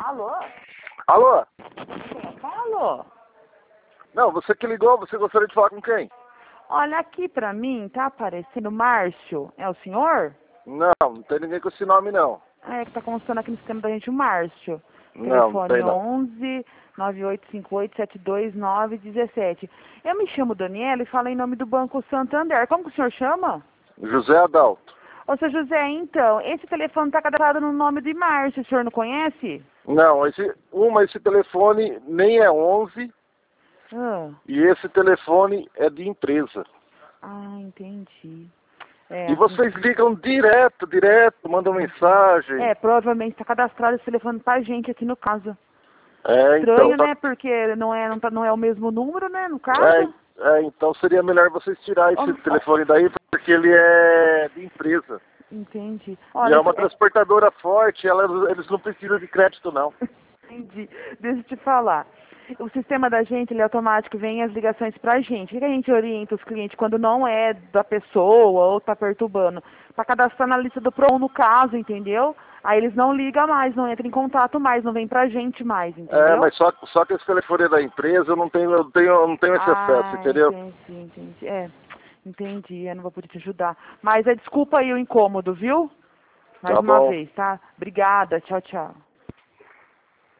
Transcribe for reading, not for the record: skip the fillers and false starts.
Alô? Alô? Quem falou? Não, você que ligou, você gostaria de falar com quem? Olha, aqui pra mim tá aparecendo Márcio. É o senhor? Não tem ninguém com esse nome não. É que tá constando aqui no sistema da gente o Márcio. Não Telefone tem não. 11 9858 72917. Eu me chamo Daniela e falo em nome do Banco Santander. Como que o senhor chama? José Adalto. Ô, seu José, então, esse telefone tá cadastrado no nome de Márcio. O senhor não conhece? Não, esse telefone nem é 11 Ah, e esse telefone é de empresa. entendi. É, E aqui vocês ligam direto, mandam mensagem. provavelmente está cadastrado esse telefone pra gente aqui no caso. Então, Estranho, né? Porque não é o mesmo número, né? No é, caso. então seria melhor vocês tirar esse Oh, telefone daí, porque ele é de empresa. entendi. E é Olha, uma transportadora forte, eles não precisam de crédito não. entendi. Deixa eu te falar. O sistema da gente, ele automático vem as ligações pra gente. O que a gente orienta os clientes quando não é da pessoa ou tá perturbando? Pra cadastrar na lista do PROCON no caso, entendeu? Aí eles não ligam mais, não entram em contato mais, não vem pra gente mais, entendeu? Mas só que esse telefone é da empresa, eu não tenho esse acesso, entendeu? Entendi. Entendi. Eu não vou poder te ajudar. Mas desculpa aí o incômodo, viu? Mais Tá uma bom. vez, tá? Obrigada. Tchau, tchau.